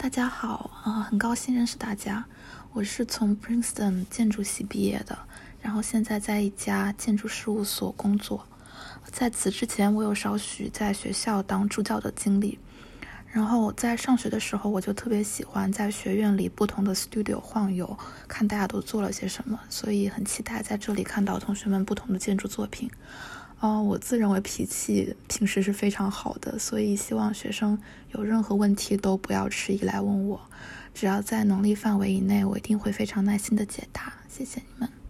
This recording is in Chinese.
大家好，很高兴认识大家。我是从 Princeton 建筑系毕业的，然后现在在一家建筑事务所工作。在此之前，我有少许在学校当助教的经历。然后在上学的时候，我就特别喜欢在学院里不同的 studio 晃悠，看大家都做了些什么，所以很期待在这里看到同学们不同的建筑作品。我自认为脾气平时是非常好的，所以希望学生有任何问题都不要迟疑来问我，只要在能力范围以内，我一定会非常耐心的解答。谢谢你们。